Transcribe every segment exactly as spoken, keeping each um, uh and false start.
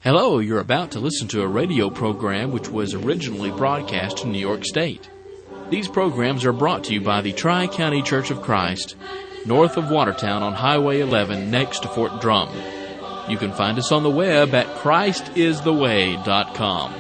Hello, you're about to listen to a radio program which was originally broadcast in New York State. These programs are brought to you by the Tri-County Church of Christ, north of Watertown on Highway eleven next to Fort Drum. You can find us on the web at christ is the way dot com.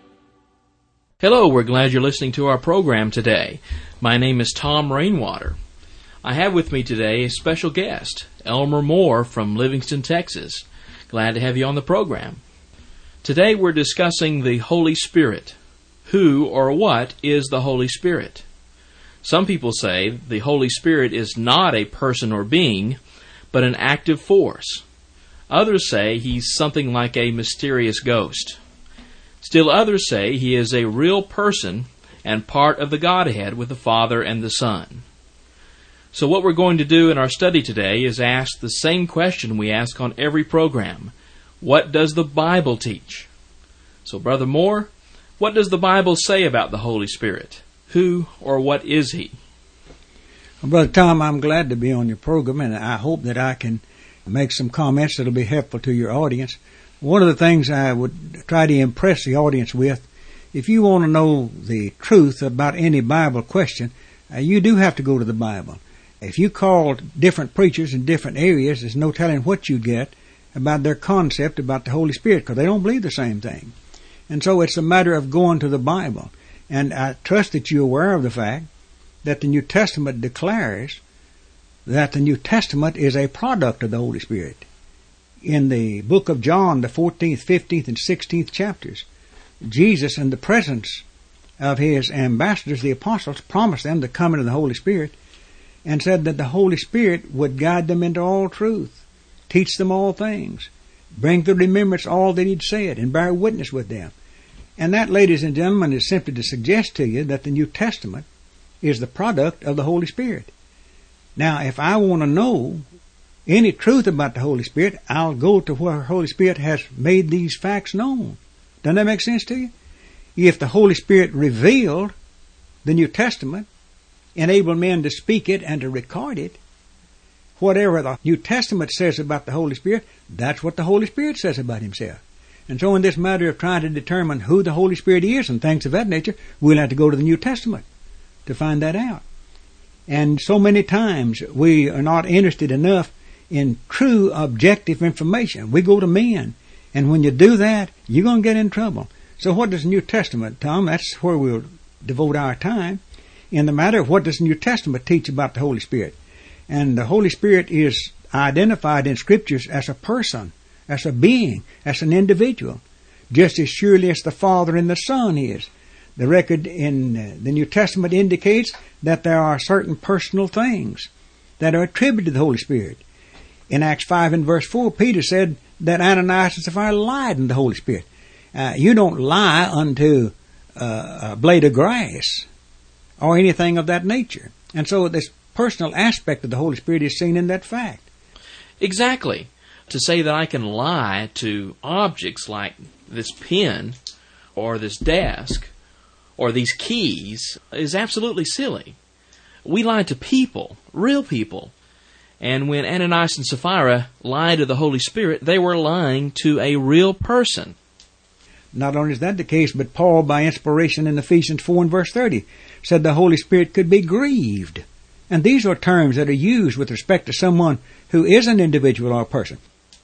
Hello, we're glad you're listening to our program today. My name is Tom Rainwater. I have with me today a special guest, Elmer Moore from Livingston, Texas. Glad to have you on the program. Today we're discussing the Holy Spirit. Who or what is the Holy Spirit? Some people say the Holy Spirit is not a person or being, but an active force. Others say he's something like a mysterious ghost. Still others say he is a real person and part of the Godhead with the Father and the Son. So what we're going to do in our study today is ask the same question we ask on every program. What does the Bible teach? So, Brother Moore, what does the Bible say about the Holy Spirit? Who or what is He? Well, Brother Tom, I'm glad to be on your program, and I hope that I can make some comments that will be helpful to your audience. One of the things I would try to impress the audience with, if you want to know the truth about any Bible question, uh, you do have to go to the Bible. If you call different preachers in different areas, there's no telling what you get about their concept about the Holy Spirit, because they don't believe the same thing. And so it's a matter of going to the Bible. And I trust that you're aware of the fact that the New Testament declares that the New Testament is a product of the Holy Spirit. In the book of John, the fourteenth, fifteenth, and sixteenth chapters, Jesus, in the presence of His ambassadors, the apostles, promised them the coming of the Holy Spirit and said that the Holy Spirit would guide them into all truth, teach them all things, bring to remembrance all that He'd said, and bear witness with them. And that, ladies and gentlemen, is simply to suggest to you that the New Testament is the product of the Holy Spirit. Now, if I want to know any truth about the Holy Spirit, I'll go to where the Holy Spirit has made these facts known. Doesn't that make sense to you? If the Holy Spirit revealed the New Testament, enabled men to speak it and to record it, whatever the New Testament says about the Holy Spirit, that's what the Holy Spirit says about Himself. And so in this matter of trying to determine who the Holy Spirit is and things of that nature, we'll have to go to the New Testament to find that out. And so many times we are not interested enough in true objective information. We go to men. And when you do that, you're going to get in trouble. So what does the New Testament, Tom? That's where we'll devote our time. In the matter of what does the New Testament teach about the Holy Spirit? And the Holy Spirit is identified in Scriptures as a person, as a being, as an individual, just as surely as the Father and the Son is. The record in the New Testament indicates that there are certain personal things that are attributed to the Holy Spirit. In Acts five and verse four, Peter said that Ananias and Sapphira lied in the Holy Spirit. Uh, you don't lie unto uh, a blade of grass or anything of that nature. And so this personal aspect of the Holy Spirit is seen in that fact. Exactly. To say that I can lie to objects like this pen or this desk or these keys is absolutely silly. We lie to people, real people. And when Ananias and Sapphira lied to the Holy Spirit, they were lying to a real person. Not only is that the case, but Paul, by inspiration in Ephesians four and verse thirty, said the Holy Spirit could be grieved. And these are terms that are used with respect to someone who is an individual or a person.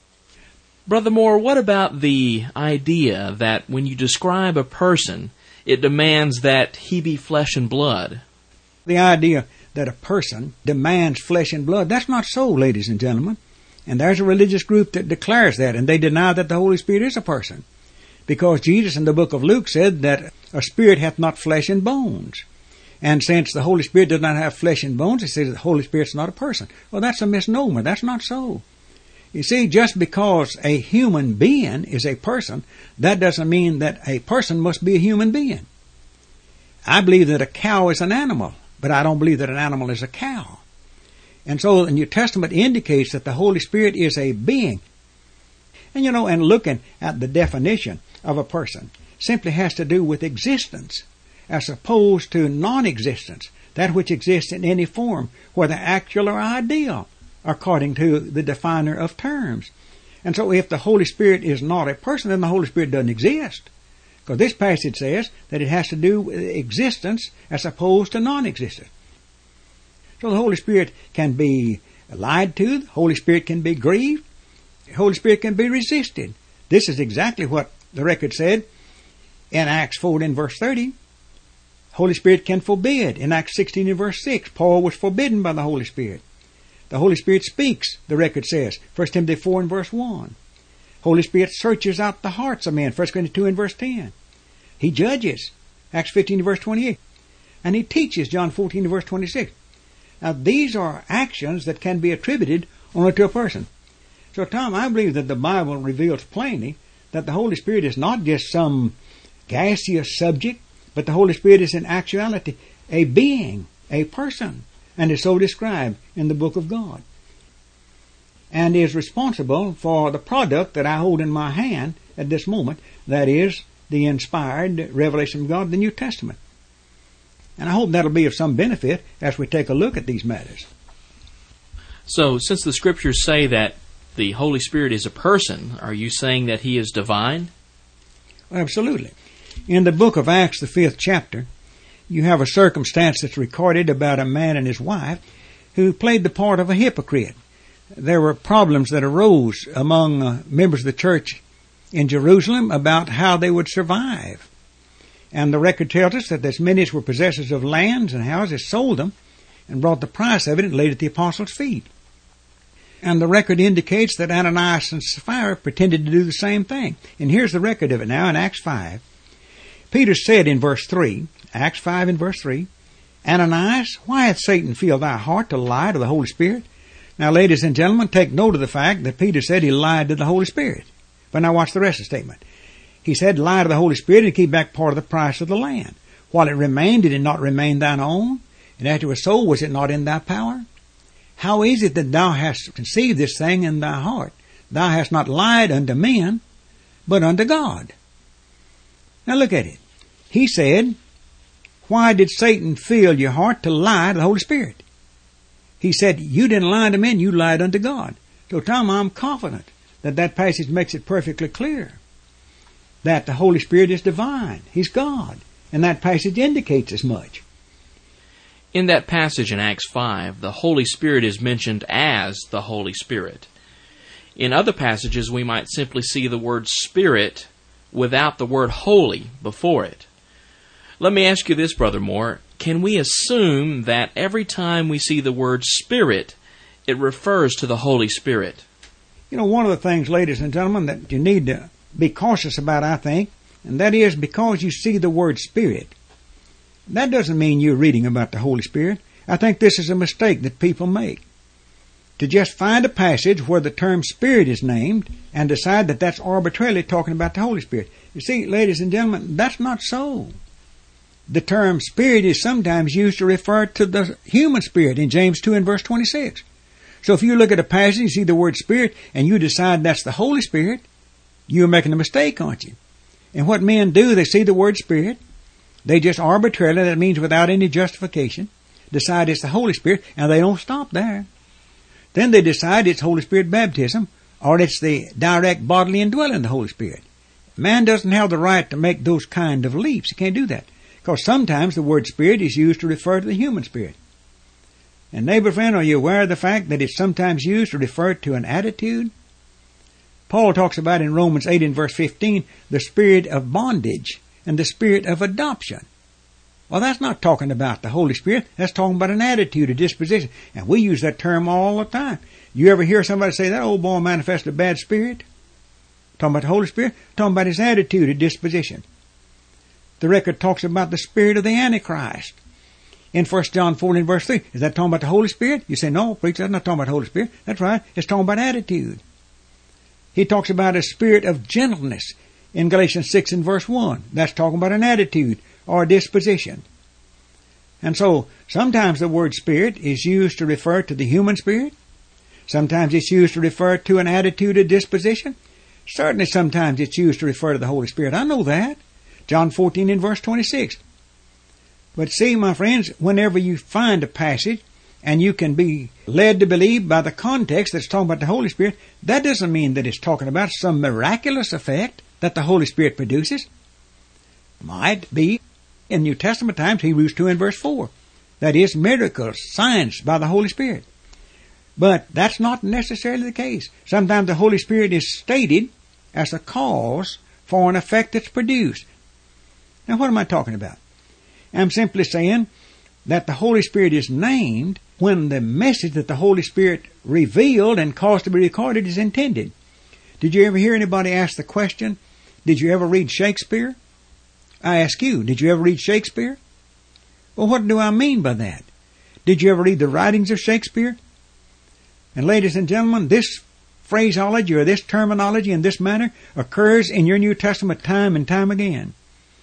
Brother Moore, what about the idea that when you describe a person, it demands that he be flesh and blood? The idea that a person demands flesh and blood, that's not so, ladies and gentlemen. And there's a religious group that declares that, and they deny that the Holy Spirit is a person. Because Jesus in the book of Luke said that a spirit hath not flesh and bones. And since the Holy Spirit does not have flesh and bones, he says the Holy Spirit's not a person. Well, that's a misnomer. That's not so. You see, just because a human being is a person, that doesn't mean that a person must be a human being. I believe that a cow is an animal, but I don't believe that an animal is a cow. And so the New Testament indicates that the Holy Spirit is a being. And you know, and looking at the definition of a person simply has to do with existence, as opposed to non-existence, that which exists in any form, whether actual or ideal, according to the definer of terms. And so if the Holy Spirit is not a person, then the Holy Spirit doesn't exist. Because this passage says that it has to do with existence as opposed to non-existence. So the Holy Spirit can be lied to, the Holy Spirit can be grieved, the Holy Spirit can be resisted. This is exactly what the record said in Acts fourteen and verse thirty. Holy Spirit can forbid. In Acts sixteen and verse six, Paul was forbidden by the Holy Spirit. The Holy Spirit speaks, the record says, First Timothy four and verse one. Holy Spirit searches out the hearts of men, First Corinthians two and verse ten. He judges, Acts fifteen and verse twenty-eight. And he teaches, John fourteen and verse twenty-six. Now these are actions that can be attributed only to a person. So Tom, I believe that the Bible reveals plainly that the Holy Spirit is not just some gaseous subject, but the Holy Spirit is in actuality a being, a person, and is so described in the book of God. And is responsible for the product that I hold in my hand at this moment, that is the inspired revelation of God, the New Testament. And I hope that'll be of some benefit as we take a look at these matters. So, since the Scriptures say that the Holy Spirit is a person, are you saying that He is divine? Absolutely. In the book of Acts, the fifth chapter, you have a circumstance that's recorded about a man and his wife who played the part of a hypocrite. There were problems that arose among uh, members of the church in Jerusalem about how they would survive. And the record tells us that as many as were possessors of lands and houses sold them and brought the price of it and laid it at the apostles' feet. And the record indicates that Ananias and Sapphira pretended to do the same thing. And here's the record of it now in Acts five. Peter said in verse three, Acts five and verse three, Ananias, why hath Satan filled thy heart to lie to the Holy Spirit? Now, ladies and gentlemen, take note of the fact that Peter said he lied to the Holy Spirit. But now watch the rest of the statement. He said, lie to the Holy Spirit and keep back part of the price of the land. While it remained, did it not remain thine own? And after it was sold, was it not in thy power? How is it that thou hast conceived this thing in thy heart? Thou hast not lied unto men, but unto God. Now look at it. He said, why did Satan fill your heart to lie to the Holy Spirit? He said, you didn't lie to men, you lied unto God. So Tom, I'm confident that that passage makes it perfectly clear that the Holy Spirit is divine. He's God. And that passage indicates as much. In that passage in Acts five, the Holy Spirit is mentioned as the Holy Spirit. In other passages, we might simply see the word Spirit without the word holy before it. Let me ask you this, Brother Moore. Can we assume that every time we see the word Spirit, it refers to the Holy Spirit? You know, one of the things, ladies and gentlemen, that you need to be cautious about, I think, and that is because you see the word Spirit, that doesn't mean you're reading about the Holy Spirit. I think this is a mistake that people make. To just find a passage where the term Spirit is named and decide that that's arbitrarily talking about the Holy Spirit. You see, ladies and gentlemen, that's not so. The term Spirit is sometimes used to refer to the human spirit in James two and verse twenty-six. So if you look at a passage, you see the word Spirit, and you decide that's the Holy Spirit, you're making a mistake, aren't you? And what men do, they see the word Spirit, they just arbitrarily, that means without any justification, decide it's the Holy Spirit, and they don't stop there. Then they decide it's Holy Spirit baptism, or it's the direct bodily indwelling of the Holy Spirit. Man doesn't have the right to make those kind of leaps. He can't do that. Because sometimes the word Spirit is used to refer to the human spirit. And neighbor friend, are you aware of the fact that it's sometimes used to refer to an attitude? Paul talks about in Romans eight and verse fifteen, the spirit of bondage and the spirit of adoption. Well, that's not talking about the Holy Spirit. That's talking about an attitude, a disposition. And we use that term all the time. You ever hear somebody say, that old boy manifested a bad spirit? Talking about the Holy Spirit? Talking about his attitude, a disposition. The record talks about the spirit of the Antichrist. In First John four and verse three, is that talking about the Holy Spirit? You say, no, preacher, that's not talking about the Holy Spirit. That's right. It's talking about attitude. He talks about a spirit of gentleness in Galatians six and verse one. That's talking about an attitude or a disposition. And so, sometimes the word spirit is used to refer to the human spirit. Sometimes it's used to refer to an attitude or disposition. Certainly sometimes it's used to refer to the Holy Spirit. I know that. John fourteen and verse twenty-six. But see, my friends, whenever you find a passage and you can be led to believe by the context that's talking about the Holy Spirit, that doesn't mean that it's talking about some miraculous effect that the Holy Spirit produces. Might be, in New Testament times, Hebrews two and verse four. That is, miracles, signs by the Holy Spirit. But that's not necessarily the case. Sometimes the Holy Spirit is stated as a cause for an effect that's produced. Now, what am I talking about? I'm simply saying that the Holy Spirit is named when the message that the Holy Spirit revealed and caused to be recorded is intended. Did you ever hear anybody ask the question, did you ever read Shakespeare? I ask you, did you ever read Shakespeare? Well, what do I mean by that? Did you ever read the writings of Shakespeare? And ladies and gentlemen, this phraseology or this terminology in this manner occurs in your New Testament time and time again.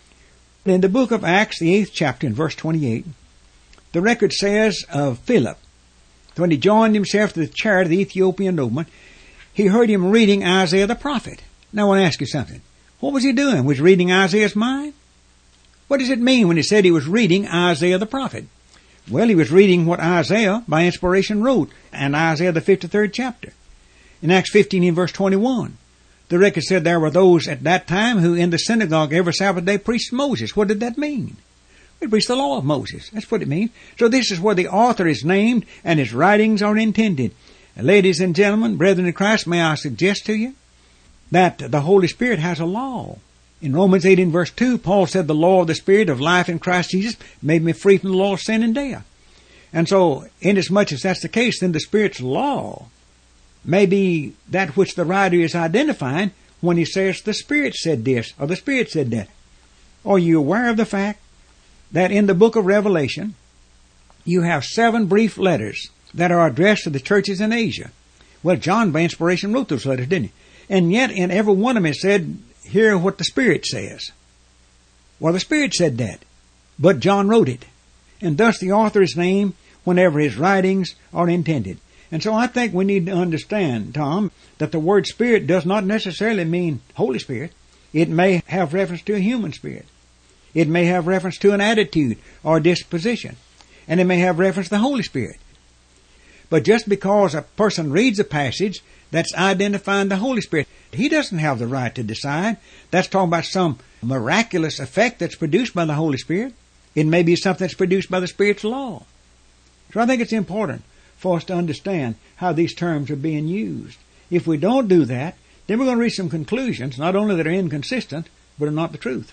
In the book of Acts, the eighth chapter, in verse twenty-eight, the record says of Philip, when he joined himself to the chariot of the Ethiopian nobleman, he heard him reading Isaiah the prophet. Now I want to ask you something. What was he doing? Was he reading Isaiah's mind? What does it mean when he said he was reading Isaiah the prophet? Well, he was reading what Isaiah, by inspiration, wrote, and Isaiah the fifty-third chapter. In Acts fifteen, in verse twenty-one, the record said there were those at that time who in the synagogue every Sabbath day preached Moses. What did that mean? We preached the law of Moses. That's what it means. So this is where the author is named and his writings are intended. Ladies and gentlemen, brethren in Christ, may I suggest to you that the Holy Spirit has a law. In Romans eight in verse two, Paul said the law of the Spirit of life in Christ Jesus made me free from the law of sin and death. And so, inasmuch as that's the case, then the Spirit's law may be that which the writer is identifying when he says the Spirit said this or the Spirit said that. Are you aware of the fact that in the book of Revelation, you have seven brief letters that are addressed to the churches in Asia? Well, John, by inspiration, wrote those letters, didn't he? And yet, in every one of them, it said, hear what the Spirit says. Well, the Spirit said that, but John wrote it. And thus the author is named whenever his writings are intended. And so I think we need to understand, Tom, that the word Spirit does not necessarily mean Holy Spirit. It may have reference to a human spirit. It may have reference to an attitude or disposition. And it may have reference to the Holy Spirit. But just because a person reads a passage that's identifying the Holy Spirit, he doesn't have the right to decide. That's talking about some miraculous effect that's produced by the Holy Spirit. It may be something that's produced by the Spirit's law. So I think it's important for us to understand how these terms are being used. If we don't do that, then we're going to reach some conclusions, not only that are inconsistent, but are not the truth.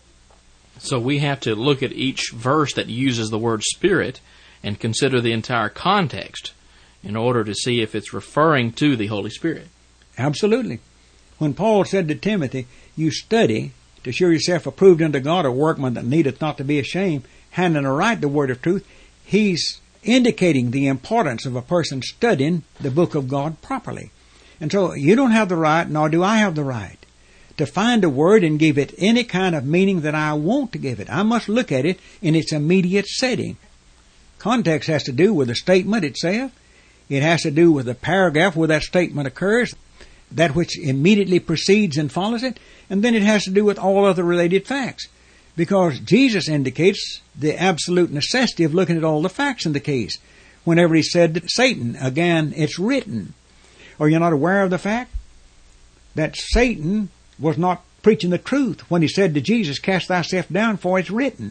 So we have to look at each verse that uses the word Spirit and consider the entire context in order to see if it's referring to the Holy Spirit. Absolutely. When Paul said to Timothy, you study to show yourself approved unto God, a workman that needeth not to be ashamed, handling aright the word of truth, he's indicating the importance of a person studying the book of God properly. And so you don't have the right, nor do I have the right, to find a word and give it any kind of meaning that I want to give it. I must look at it in its immediate setting. Context has to do with the statement itself. It has to do with the paragraph where that statement occurs, that which immediately precedes and follows it, and then it has to do with all other related facts. Because Jesus indicates the absolute necessity of looking at all the facts in the case. Whenever he said to Satan, again, it's written. Are you not aware of the fact that Satan was not preaching the truth when he said to Jesus, cast thyself down, for it's written?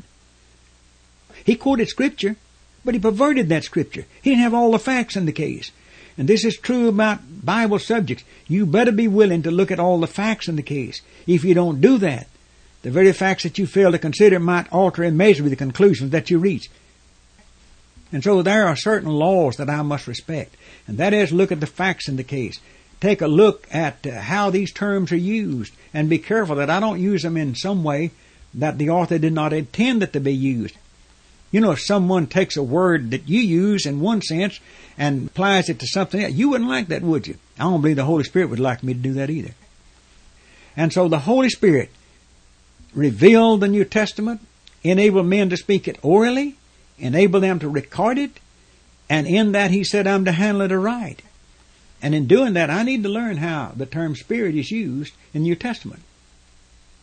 He quoted Scripture, but he perverted that Scripture. He didn't have all the facts in the case. And this is true about Bible subjects. You better be willing to look at all the facts in the case. If you don't do that, the very facts that you fail to consider might alter immeasurably the conclusions that you reach. And so there are certain laws that I must respect. And that is, look at the facts in the case. Take a look at uh, how these terms are used. And be careful that I don't use them in some way that the author did not intend it to be used. You know, if someone takes a word that you use in one sense and applies it to something else, you wouldn't like that, would you? I don't believe the Holy Spirit would like me to do that either. And so the Holy Spirit revealed the New Testament, enabled men to speak it orally, enabled them to record it, and in that he said, I'm to handle it aright. And in doing that, I need to learn how the term Spirit is used in the New Testament.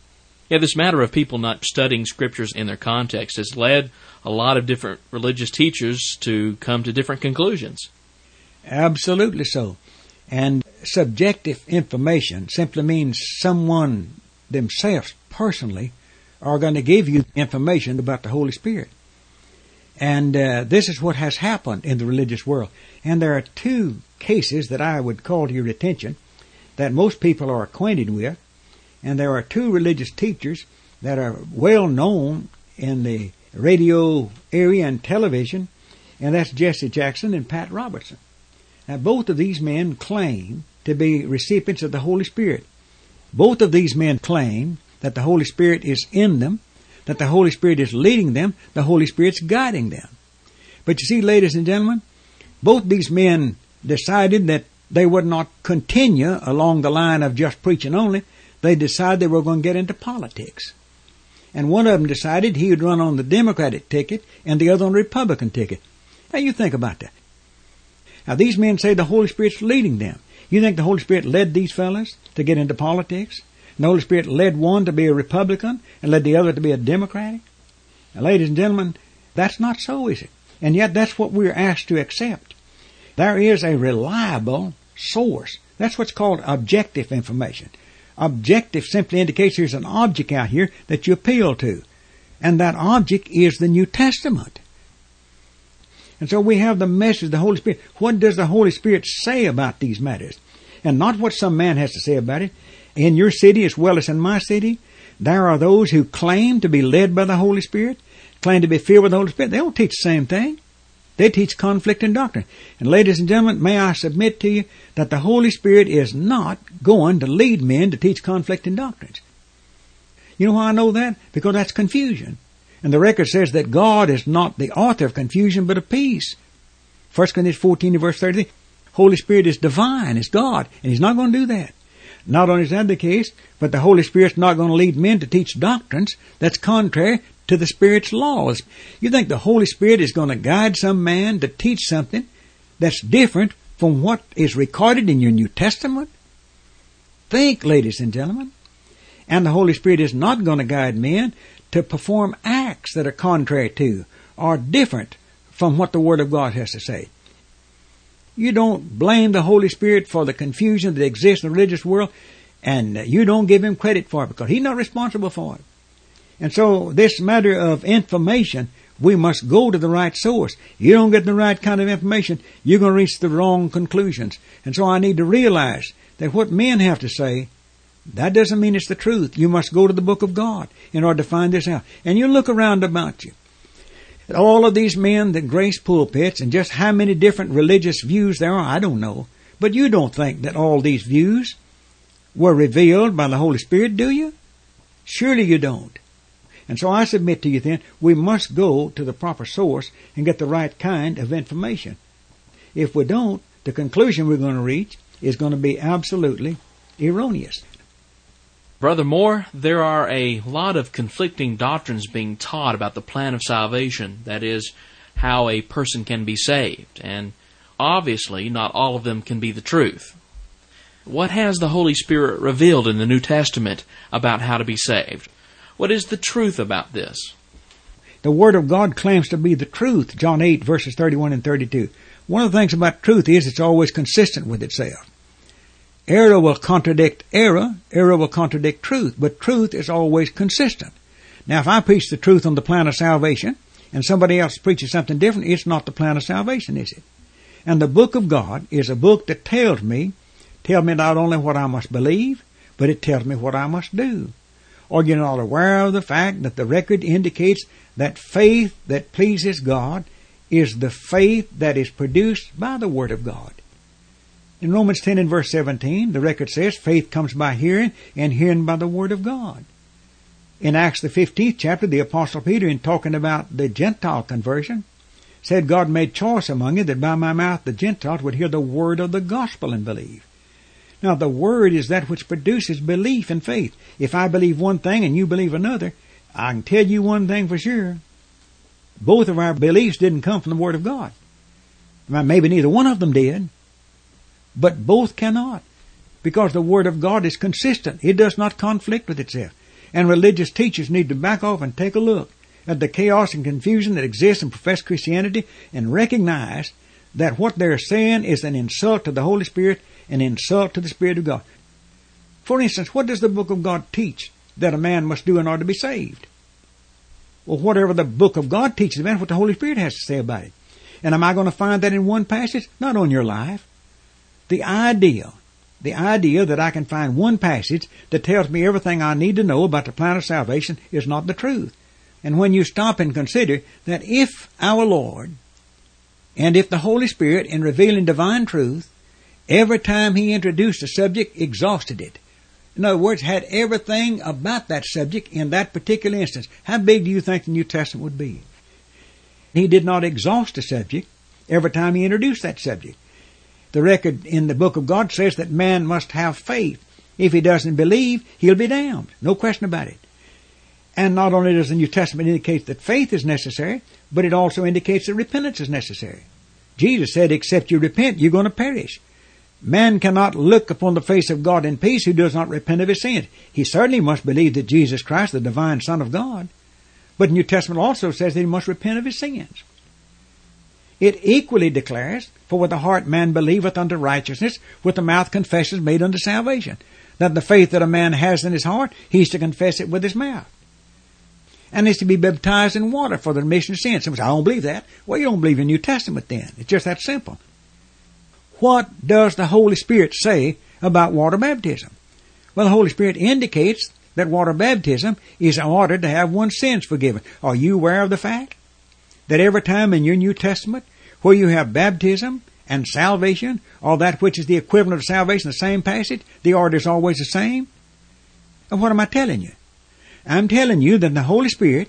Yeah, this matter of people not studying Scriptures in their context has led a lot of different religious teachers to come to different conclusions. Absolutely so. And subjective information simply means someone themselves personally are going to give you information about the Holy Spirit. And uh, this is what has happened in the religious world. And there are two cases that I would call to your attention that most people are acquainted with. And there are two religious teachers that are well known in the radio area and television, and that's Jesse Jackson and Pat Robertson. Now, both of these men claim to be recipients of the Holy Spirit. Both of these men claim that the Holy Spirit is in them, that the Holy Spirit is leading them, the Holy Spirit's guiding them. But you see, ladies and gentlemen, both these men decided that they would not continue along the line of just preaching only. They decided they were going to get into politics. And one of them decided he would run on the Democratic ticket and the other on the Republican ticket. Now, you think about that. Now, these men say the Holy Spirit's leading them. You think the Holy Spirit led these fellas to get into politics? And the Holy Spirit led one to be a Republican and led the other to be a Democratic? Now, ladies and gentlemen, that's not so, is it? And yet that's what we're asked to accept. There is a reliable source. That's what's called objective information. Objective simply indicates there's an object out here that you appeal to. And that object is the New Testament. And so we have the message of the Holy Spirit. What does the Holy Spirit say about these matters? And not what some man has to say about it. In your city as well as in my city, there are those who claim to be led by the Holy Spirit, claim to be filled with the Holy Spirit. They don't teach the same thing. They teach conflicting doctrine. And ladies and gentlemen, may I submit to you that the Holy Spirit is not going to lead men to teach conflicting doctrines. You know why I know that? Because that's confusion. And the record says that God is not the author of confusion, but of peace. First Corinthians fourteen, verse thirty-three. Holy Spirit is divine, is God, and He's not going to do that. Not only is that the case, but the Holy Spirit's not going to lead men to teach doctrines that's contrary to the Spirit's laws. You think the Holy Spirit is going to guide some man to teach something that's different from what is recorded in your New Testament? Think, ladies and gentlemen. And the Holy Spirit is not going to guide men to perform acts that are contrary to or different from what the Word of God has to say. You don't blame the Holy Spirit for the confusion that exists in the religious world, and you don't give Him credit for it because He's not responsible for it. And so this matter of information, we must go to the right source. You don't get the right kind of information, you're going to reach the wrong conclusions. And so I need to realize that what men have to say, that doesn't mean it's the truth. You must go to the book of God in order to find this out. And you look around about you. All of these men that grace pulpits, and just how many different religious views there are, I don't know. But you don't think that all these views were revealed by the Holy Spirit, do you? Surely you don't. And so I submit to you then, we must go to the proper source and get the right kind of information. If we don't, the conclusion we're going to reach is going to be absolutely erroneous. Brother Moore, there are a lot of conflicting doctrines being taught about the plan of salvation, that is, how a person can be saved, and obviously not all of them can be the truth. What has the Holy Spirit revealed in the New Testament about how to be saved? What is the truth about this? The Word of God claims to be the truth, John eight, verses thirty-one and thirty-two. One of the things about truth is it's always consistent with itself. Error will contradict error, error will contradict truth, but truth is always consistent. Now, if I preach the truth on the plan of salvation, and somebody else preaches something different, it's not the plan of salvation, is it? And the book of God is a book that tells me, tells me not only what I must believe, but it tells me what I must do. Are you not aware of the fact that the record indicates that faith that pleases God is the faith that is produced by the Word of God? In Romans ten and verse seventeen, the record says, faith comes by hearing, and hearing by the Word of God. In Acts the fifteenth chapter, the Apostle Peter, in talking about the Gentile conversion, said, God made choice among you that by my mouth the Gentiles would hear the word of the gospel and believe. Now, the Word is that which produces belief and faith. If I believe one thing and you believe another, I can tell you one thing for sure. Both of our beliefs didn't come from the Word of God. Maybe neither one of them did. But both cannot. Because the Word of God is consistent. It does not conflict with itself. And religious teachers need to back off and take a look at the chaos and confusion that exists in professed Christianity and recognize that what they're saying is an insult to the Holy Spirit, an insult to the Spirit of God. For instance, what does the Book of God teach that a man must do in order to be saved? Well, whatever the Book of God teaches, man, what the Holy Spirit has to say about it. And am I going to find that in one passage? Not on your life. The idea, the idea that I can find one passage that tells me everything I need to know about the plan of salvation is not the truth. And when you stop and consider that if our Lord and if the Holy Spirit, in revealing divine truth, every time He introduced a subject, exhausted it. In other words, had everything about that subject in that particular instance, how big do you think the New Testament would be? He did not exhaust the subject every time He introduced that subject. The record in the Book of God says that man must have faith. If he doesn't believe, he'll be damned. No question about it. And not only does the New Testament indicate that faith is necessary, but it also indicates that repentance is necessary. Jesus said, except you repent, you're going to perish. Man cannot look upon the face of God in peace who does not repent of his sins. He certainly must believe that Jesus Christ, the divine Son of God. But the New Testament also says that he must repent of his sins. It equally declares, for with the heart man believeth unto righteousness, with the mouth confession is made unto salvation. That the faith that a man has in his heart, he's to confess it with his mouth. And is to be baptized in water for the remission of sins. Someone says, I don't believe that. Well, you don't believe in the New Testament then. It's just that simple. What does the Holy Spirit say about water baptism? Well, the Holy Spirit indicates that water baptism is in order to have one's sins forgiven. Are you aware of the fact that every time in your New Testament where you have baptism and salvation, or that which is the equivalent of salvation, the same passage, the order is always the same? And what am I telling you? I'm telling you that the Holy Spirit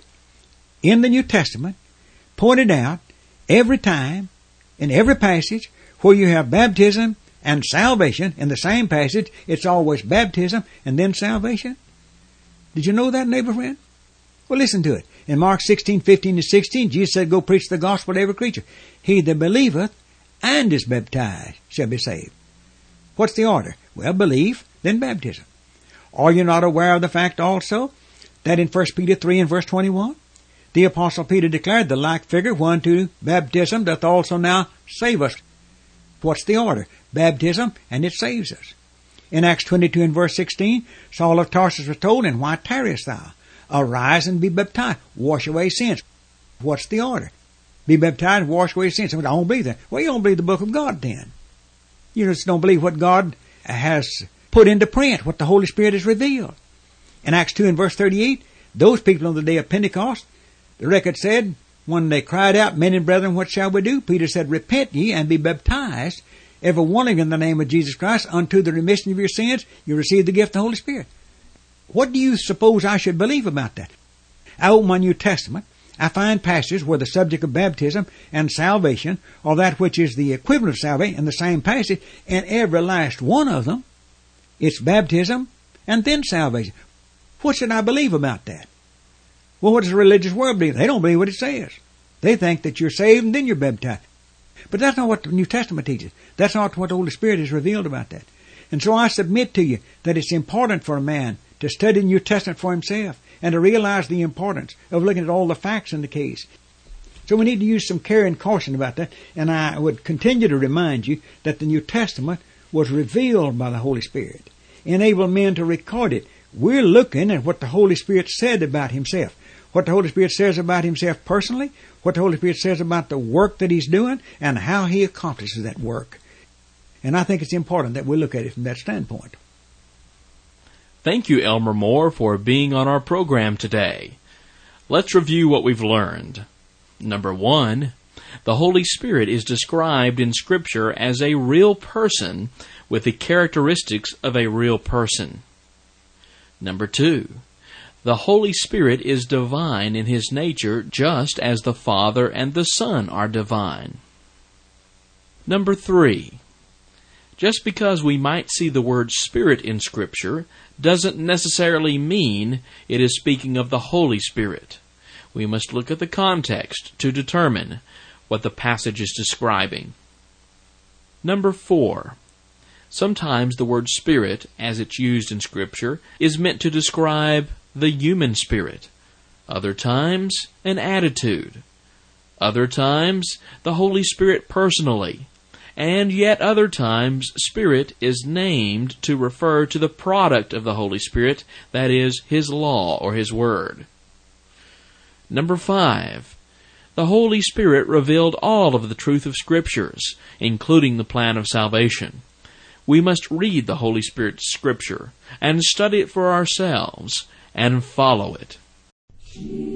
in the New Testament pointed out every time in every passage where you have baptism and salvation in the same passage, it's always baptism and then salvation. Did you know that, neighbor friend? Well, listen to it. In Mark sixteen, fifteen to sixteen, Jesus said, go preach the gospel to every creature. He that believeth and is baptized shall be saved. What's the order? Well, belief, then baptism. Are you not aware of the fact also that in First Peter three and verse twenty-one, the Apostle Peter declared the like figure, one to baptism doth also now save us. What's the order? Baptism, and it saves us. In Acts twenty-two and verse sixteen, Saul of Tarsus was told, and why tarriest thou? Arise and be baptized. Wash away sins. What's the order? Be baptized, wash away sins. I don't believe that. Well, you don't believe the Book of God then. You just don't believe what God has put into print, what the Holy Spirit has revealed. In Acts two and verse thirty-eight, those people on the day of Pentecost, the record said, when they cried out, men and brethren, what shall we do? Peter said, repent ye and be baptized, every one of you in the name of Jesus Christ, unto the remission of your sins. You receive the gift of the Holy Spirit. What do you suppose I should believe about that? I open my New Testament. I find passages where the subject of baptism and salvation, or that which is the equivalent of salvation, in the same passage, and every last one of them, it's baptism and then salvation. What should I believe about that? Well, what does the religious world believe? They don't believe what it says. They think that you're saved and then you're baptized. But that's not what the New Testament teaches. That's not what the Holy Spirit has revealed about that. And so I submit to you that it's important for a man to study the New Testament for himself and to realize the importance of looking at all the facts in the case. So we need to use some care and caution about that. And I would continue to remind you that the New Testament was revealed by the Holy Spirit, enabled men to record it. We're looking at what the Holy Spirit said about Himself, what the Holy Spirit says about Himself personally, what the Holy Spirit says about the work that He's doing, and how He accomplishes that work. And I think it's important that we look at it from that standpoint. Thank you, Elmer Moore, for being on our program today. Let's review what we've learned. Number one, the Holy Spirit is described in Scripture as a real person with the characteristics of a real person. Number two, the Holy Spirit is divine in His nature just as the Father and the Son are divine. Number three, just because we might see the word Spirit in Scripture doesn't necessarily mean it is speaking of the Holy Spirit. We must look at the context to determine what the passage is describing. Number four, sometimes the word Spirit, as it's used in Scripture, is meant to describe the human spirit. Other times, an attitude. Other times, the Holy Spirit personally. And yet other times, Spirit is named to refer to the product of the Holy Spirit, that is, His law or His Word. Number five, the Holy Spirit revealed all of the truth of Scriptures, including the plan of salvation. We must read the Holy Spirit's Scripture and study it for ourselves and follow it.